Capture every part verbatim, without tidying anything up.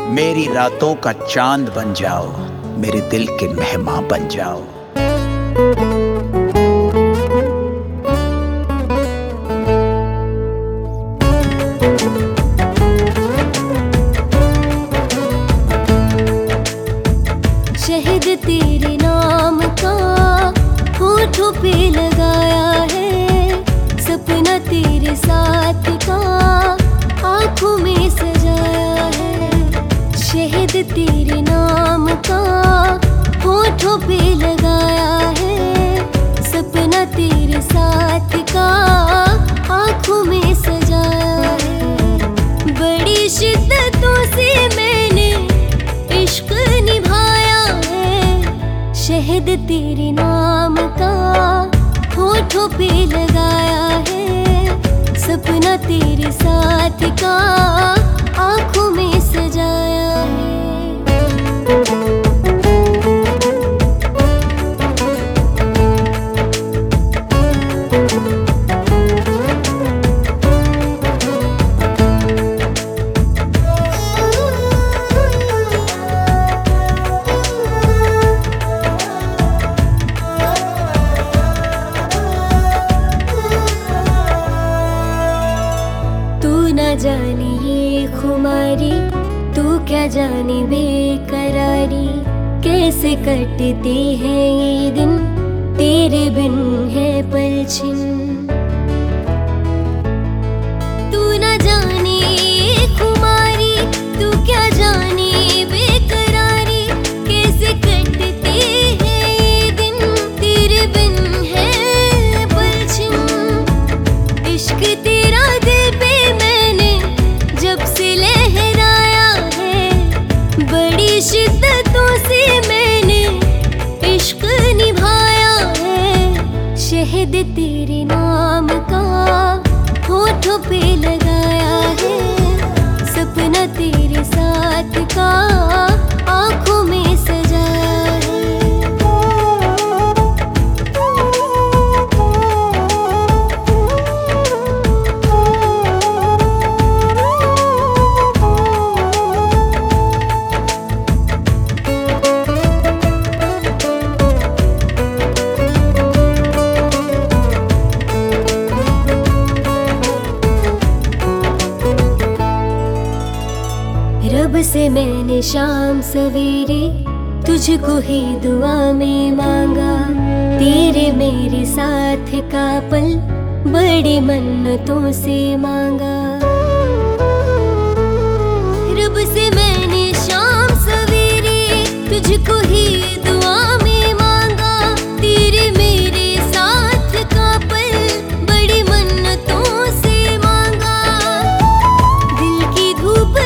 मेरी रातों का चांद बन जाओ, मेरे दिल के मेहमान बन जाओ। शहद तेरे नाम का होठों पे लगाया है, सपना तेरे साथ का आँखों में सजाया है। शहद तेरे नाम का होठों पे लगाया है, सपना तेरे साथ का आँखों में सजाया है। बड़ी शिद्दतों से मैंने इश्क निभाया है, शहद तेरे नाम का होठों पे लगाया है, सपना तेरे साथ का आँखों में सजाया है। न जाने ये खुमारी, तू क्या जाने बेकरारी, कैसे कटते हैं ये दिन तेरे बिन है पलछिन। तू न जाने ये खुमारी, तू क्या जाने बेकरारी, कैसे कटते हैं ये दिन तेरे बिन है पलछिन। इश्क तेरा दिल पे जब से लहराया है, बड़ी शिद्दतों से मैंने इश्क निभाया है। शहद तेरे नाम का होठों पे लगाया है, सपना तेरे साथ का आँखों में सजाया है। रब से मैंने शाम सवेरे तुझको ही दुआ में मांगा, तेरे मेरे साथ का पल बड़ी मन्नतों से मांगा। रब से मैंने शाम सवेरे तुझको ही दुआ में मांगा, तेरे मेरे साथ का पल बड़ी मन्नतों से मांगा। दिल की धूप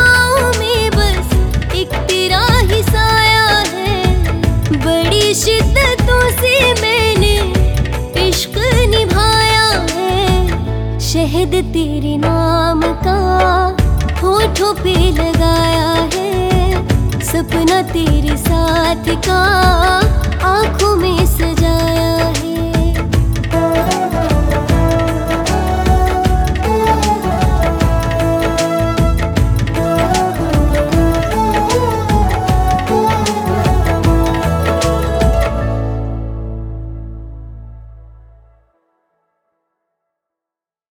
शिद्दतों से मैंने इश्क निभाया है, शहद तेरे नाम का होठों पे लगाया है, सपना तेरे साथ का आँखों में सजाया है।